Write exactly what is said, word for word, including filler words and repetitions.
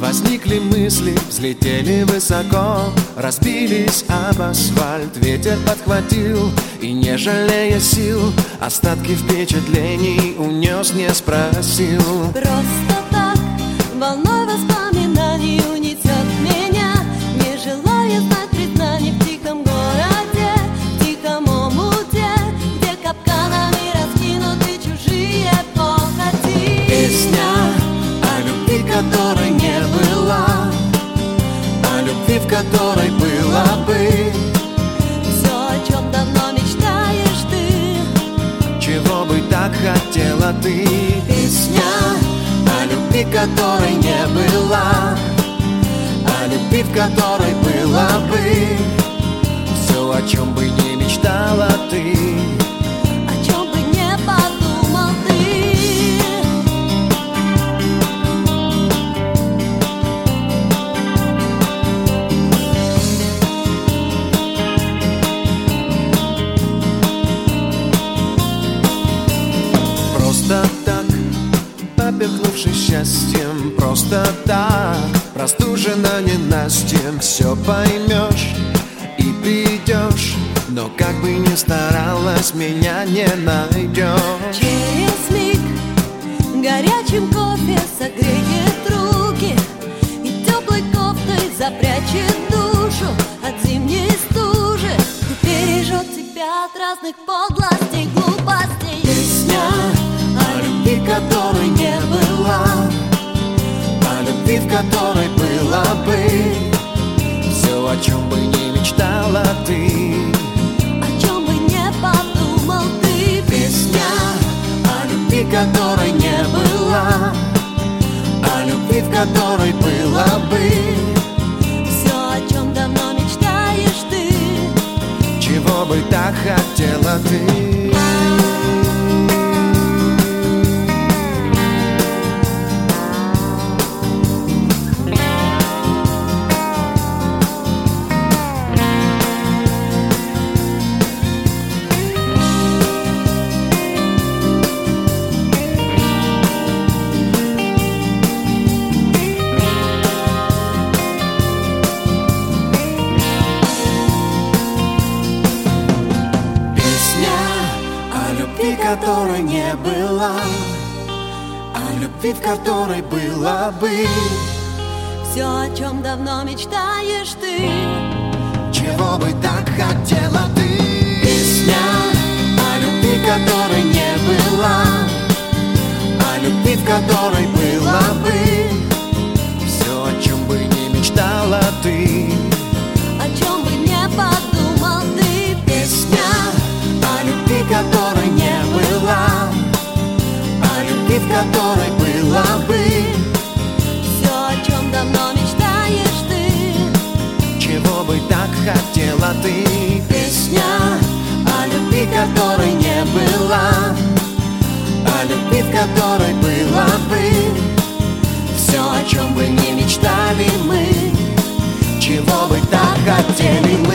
Возникли мысли, взлетели высоко, разбились об асфальт, ветер подхватил и, не жалея сил, остатки впечатлений унес, не спросил. Просто так, волной воспоминаний унесет меня, не желая знать признаний в тихом городе, в тихом омуте, где капканами раскинуты чужие похоти. Песня о любви, которой не была, о любви, в которой была бы все, о чем давно мечтаешь ты, чего бы так хотела ты. Песня о любви, которой не была, о любви, в которой была бы все, о чем бы не мечтала ты, о чем бы не подумал ты. Просто так, поперхнувшись счастьем, просто так, простужена ненастьем, все поймешь и придешь, но как бы ни старалась, меня не найдешь. Через миг горячим кофе согреет руки и теплой кофтой запрячет душу от зимней стужи, и бережет тебя от разных подлостей, глупостей. Песня о любви, которой не была, о любви, в которой была бы все, о чем бы не мечтала ты, О чем бы не подумал ты. Песня о любви, которой не была, о любви, в которой была бы Все, о чем давно мечтаешь ты, чего бы так хотела ты. Которой не была, о любви, в которой была бы все, о чем давно мечтаешь ты, чего бы так хотела ты. Песня о любви, которой не была, о любви, в которой была бы все, о чем бы не мечтала ты, о чем бы не подумал ты. Песня о любви, которой не была, о любви, в которой была бы все, о чем давно мечтаешь ты, чего бы так хотела ты. Песня о любви, которой не была, о любви, в которой была бы все, о чем бы не мечтали мы, чего бы так хотели мы.